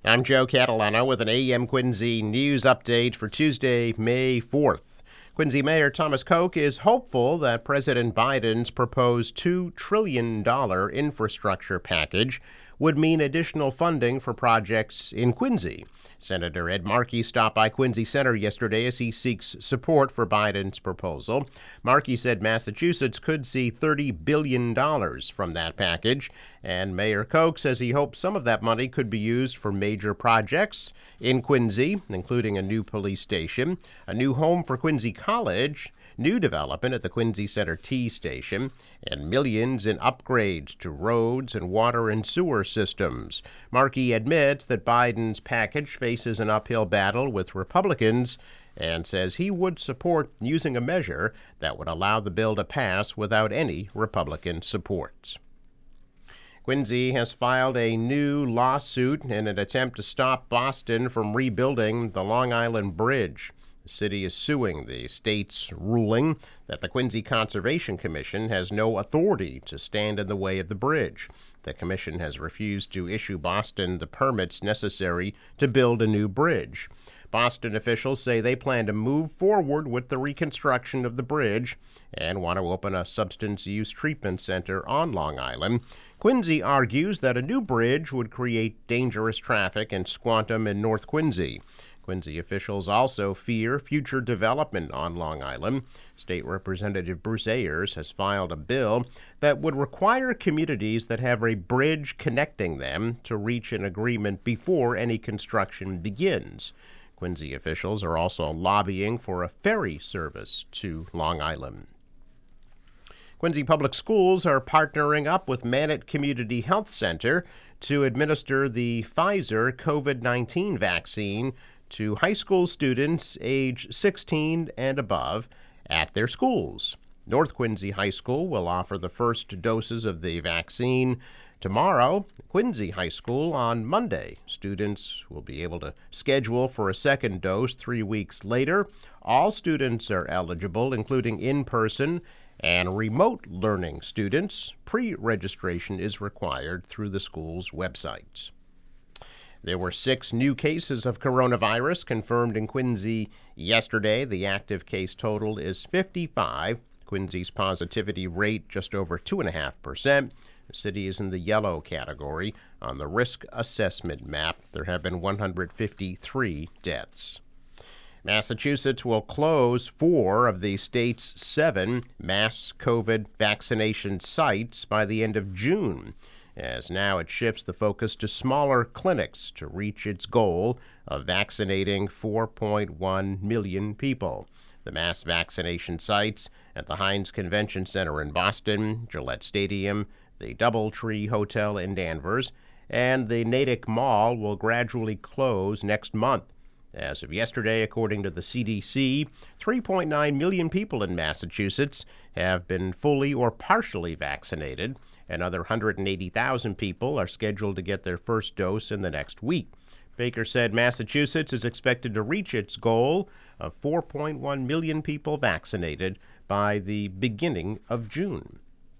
I'm Joe Catalano with an AM Quincy news update for Tuesday, May 4th. Quincy Mayor Thomas Koch is hopeful that President Biden's proposed $2 trillion infrastructure package would mean additional funding for projects in Quincy. Senator Ed Markey stopped by Quincy Center yesterday as he seeks support for Biden's proposal. Markey said Massachusetts could see $30 billion from that package, and Mayor Koch says he hopes some of that money could be used for major projects in Quincy, including a new police station, a new home for Quincy College, new development at the Quincy Center T station, and millions in upgrades to roads and water and sewer systems. Markey admits that Biden's package faces an uphill battle with Republicans and says he would support using a measure that would allow the bill to pass without any Republican support. Quincy has filed a new lawsuit in an attempt to stop Boston from rebuilding the Long Island Bridge. The city is suing the state's ruling that the Quincy Conservation Commission has no authority to stand in the way of the bridge. The commission has refused to issue Boston the permits necessary to build a new bridge. Boston officials say they plan to move forward with the reconstruction of the bridge and want to open a substance use treatment center on Long Island. Quincy argues that a new bridge would create dangerous traffic in Squantum and North Quincy. Quincy officials also fear future development on Long Island. State Representative Bruce Ayers has filed a bill that would require communities that have a bridge connecting them to reach an agreement before any construction begins. Quincy officials are also lobbying for a ferry service to Long Island. Quincy Public Schools are partnering up with Mannett Community Health Center to administer the Pfizer COVID-19 vaccine to high school students age 16 and above at their schools. North Quincy High School will offer the first doses of the vaccine tomorrow. Quincy High School on Monday. Students will be able to schedule for a second dose 3 weeks later. All students are eligible, including in-person and remote learning students. Pre-registration is required through the school's website. There were 6 new cases of coronavirus confirmed in Quincy yesterday. The active case total is 55. Quincy's positivity rate just over 2.5%. The city is in the yellow category on the risk assessment map. There have been 153 deaths. Massachusetts will close 4 of the state's 7 mass COVID vaccination sites by the end of June, as now it shifts the focus to smaller clinics to reach its goal of vaccinating 4.1 million people. The mass vaccination sites at the Heinz Convention Center in Boston, Gillette Stadium, the Doubletree Hotel in Danvers, and the Natick Mall will gradually close next month. As of yesterday, according to the CDC, 3.9 million people in Massachusetts have been fully or partially vaccinated. Another 180,000 people are scheduled to get their first dose in the next week. Baker said Massachusetts is expected to reach its goal of 4.1 million people vaccinated by the beginning of June.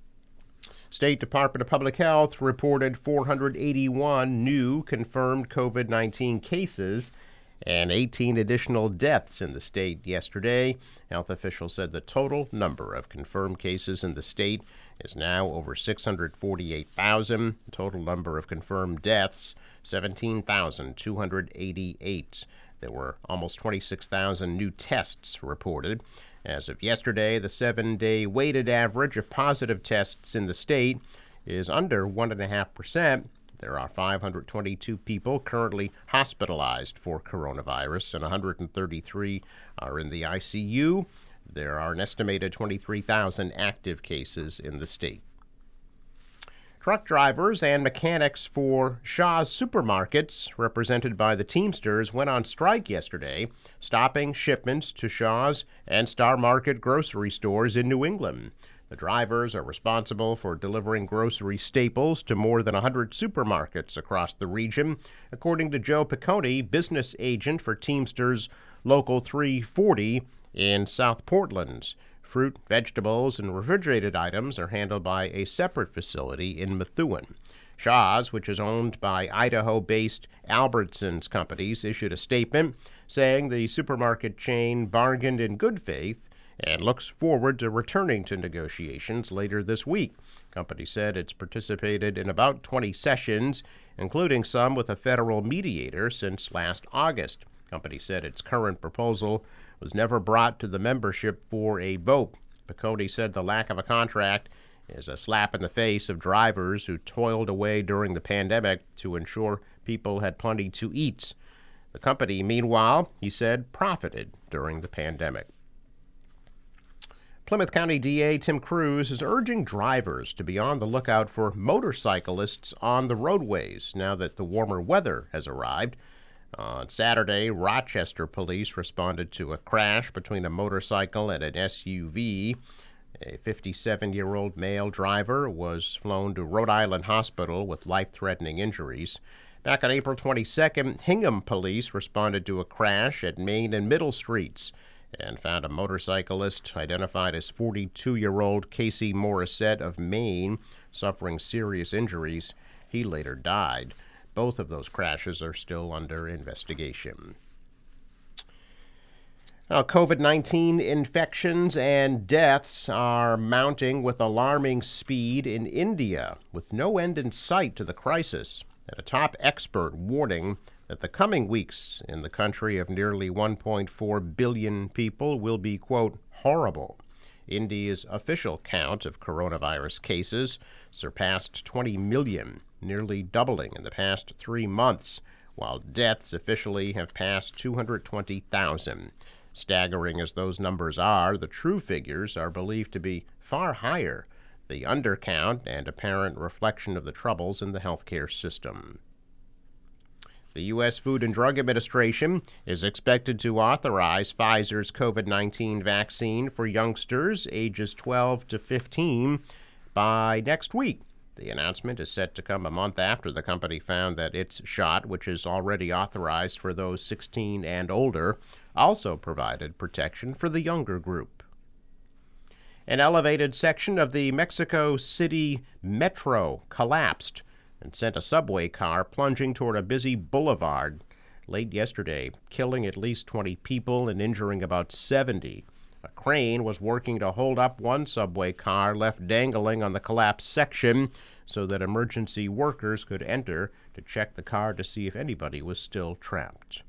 State Department of Public Health reported 481 new confirmed COVID-19 cases and 18 additional deaths in the state yesterday. Health officials said the total number of confirmed cases in the state is now over 648,000. The total number of confirmed deaths, 17,288. There were almost 26,000 new tests reported. As of yesterday, the 7-day weighted average of positive tests in the state is under 1.5%. There are 522 people currently hospitalized for coronavirus, and 133 are in the ICU. There are an estimated 23,000 active cases in the state. Truck drivers and mechanics for Shaw's Supermarkets, represented by the Teamsters, went on strike yesterday, stopping shipments to Shaw's and Star Market grocery stores in New England. The drivers are responsible for delivering grocery staples to more than 100 supermarkets across the region, according to Joe Piccone, business agent for Teamsters Local 340 in South Portland. Fruit, vegetables, and refrigerated items are handled by a separate facility in Methuen. Shaw's, which is owned by Idaho-based Albertsons Companies, issued a statement saying the supermarket chain bargained in good faith and looks forward to returning to negotiations later this week. The company said it's participated in about 20 sessions, including some with a federal mediator since last August. The company said its current proposal was never brought to the membership for a vote. Piconi said the lack of a contract is a slap in the face of drivers who toiled away during the pandemic to ensure people had plenty to eat. The company, meanwhile, he said, profited during the pandemic. Plymouth County DA Tim Cruz is urging drivers to be on the lookout for motorcyclists on the roadways now that the warmer weather has arrived. On Saturday, Rochester police responded to a crash between a motorcycle and an SUV. A 57-year-old male driver was flown to Rhode Island Hospital with life-threatening injuries. Back on April 22nd, Hingham police responded to a crash at Main and Middle Streets and found a motorcyclist identified as 42-year-old Casey Morissette of Maine suffering serious injuries. He later died. Both of those crashes are still under investigation. Now, COVID-19 infections and deaths are mounting with alarming speed in India, with no end in sight to the crisis, and a top expert warning that the coming weeks in the country of nearly 1.4 billion people will be, quote, horrible. India's official count of coronavirus cases surpassed 20 million, nearly doubling in the past 3 months, while deaths officially have passed 220,000. Staggering as those numbers are, the true figures are believed to be far higher, the undercount and apparent reflection of the troubles in the healthcare system. The U.S. Food and Drug Administration is expected to authorize Pfizer's COVID-19 vaccine for youngsters ages 12 to 15 by next week. The announcement is set to come a month after the company found that its shot, which is already authorized for those 16 and older, also provided protection for the younger group. An elevated section of the Mexico City Metro collapsed and sent a subway car plunging toward a busy boulevard late yesterday, killing at least 20 people and injuring about 70. A crane was working to hold up one subway car left dangling on the collapsed section so that emergency workers could enter to check the car to see if anybody was still trapped.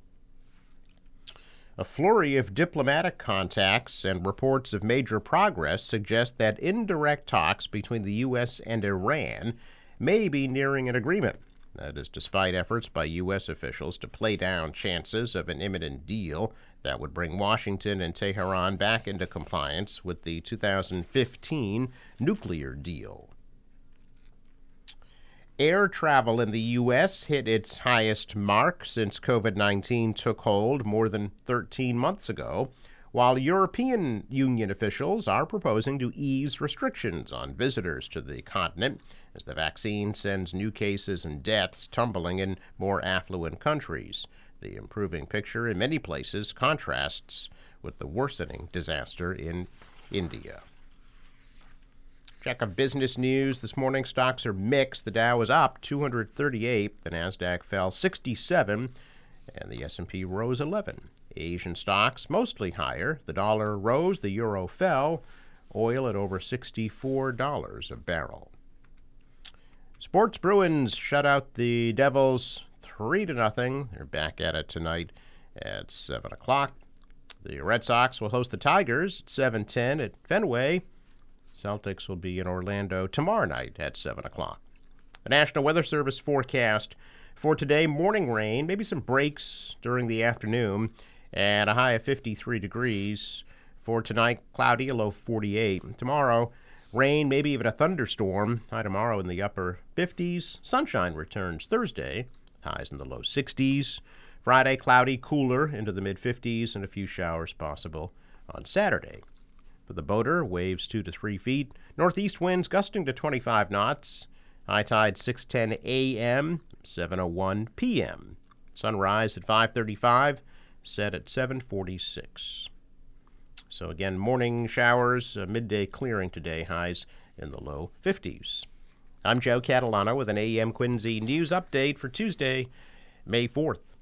A flurry of diplomatic contacts and reports of major progress suggest that indirect talks between the U.S. and Iran may be nearing an agreement. That is despite efforts by U.S. officials to play down chances of an imminent deal that would bring Washington and Tehran back into compliance with the 2015 nuclear deal. Air travel in the U.S. hit its highest mark since COVID-19 took hold more than 13 months ago, while European Union officials are proposing to ease restrictions on visitors to the continent as the vaccine sends new cases and deaths tumbling in more affluent countries. The improving picture in many places contrasts with the worsening disaster in India. Check of business news this morning. Stocks are mixed. The Dow is up 238. The Nasdaq fell 67, and the S&P rose 11. Asian stocks mostly higher. The dollar rose. The euro fell. Oil at over $64 a barrel. Sports. Bruins shut out the Devils 3-0. They're back at it tonight at 7 o'clock. The Red Sox will host the Tigers at 7:10 at Fenway. Celtics will be in Orlando tomorrow night at 7 o'clock. The National Weather Service forecast for today: morning rain, maybe some breaks during the afternoon, and a high of 53 degrees. For tonight, cloudy, a low 48. Tomorrow, rain, maybe even a thunderstorm. High tomorrow in the upper 50s. Sunshine returns Thursday, highs in the low 60s. Friday, cloudy, cooler into the mid-50s, and a few showers possible on Saturday. For the boater, waves 2 to 3 feet. Northeast winds gusting to 25 knots. High tide 6:10 a.m., 7:01 p.m. Sunrise at 5:35, set at 7:46. So again, morning showers, midday clearing today, highs in the low 50s. I'm Joe Catalano with an AM Quincy news update for Tuesday, May 4th.